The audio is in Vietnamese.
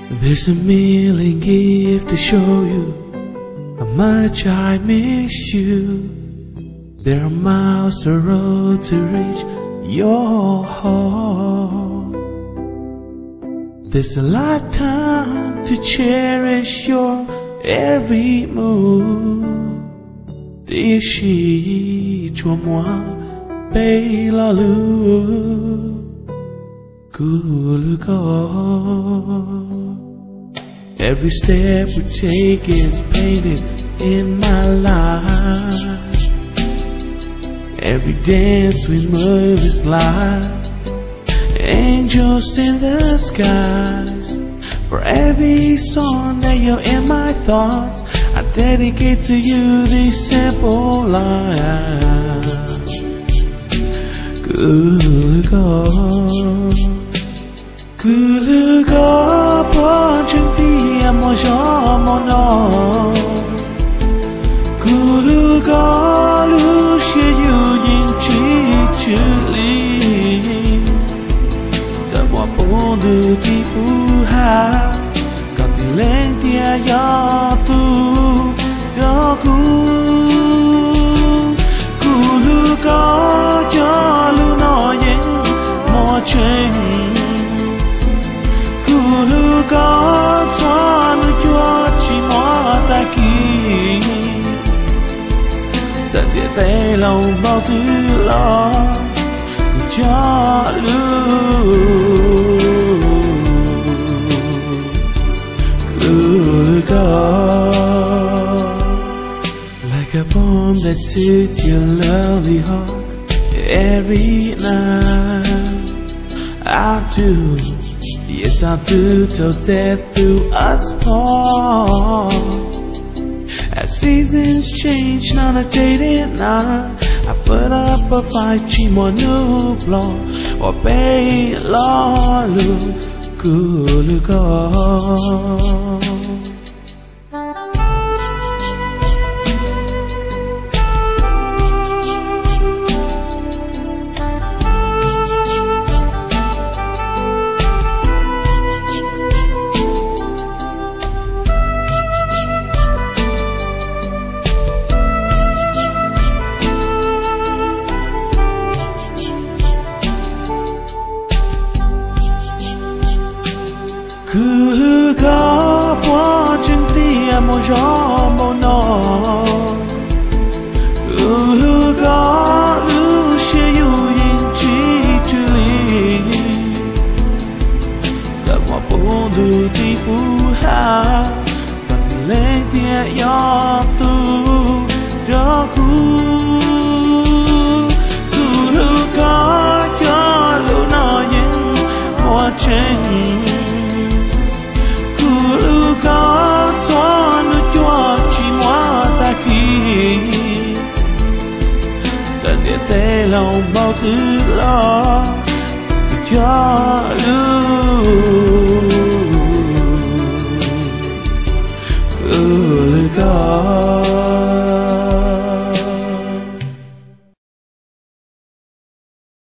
There's a million gifts to show you how much I miss you. There are miles of road to reach your heart. There's a lifetime to cherish your every move. Đi chỉ cho moi bay la lu cool go. Every step we take is painted in my life. Every dance we move is like angels in the skies. For every song that you're in my thoughts, I dedicate to you these simple lines. Kulugo ponchunti amo jomono. Kulugo lu she yu yin chi chuli. Tamo pondu ti puha. Kanti leng tia ya tu doku. Kulugo yo lu no yin mo cheng. Kulugo tuanu yo chi mo ta ki. Za địa tay lòng bao thứ lo cho lu. Like a poem that suits your lovely heart every night. I'll do, yes I'll do till death do us part. As seasons change, not a day and night, I put up a fight, chimo nublo, or bay la lu, kulugo. Kulugo ponchunti amo jomono. Kulugo lu she yu yin chi chuli. Tamo pondu ti puha. Kanti leng tia ya tu doku. Kulugo yo lu no yin mo cheng. Kulugo tuanu yo chi mo ta ki. Ta địa tay lòng bao thứ lo cho lu. Kulugo.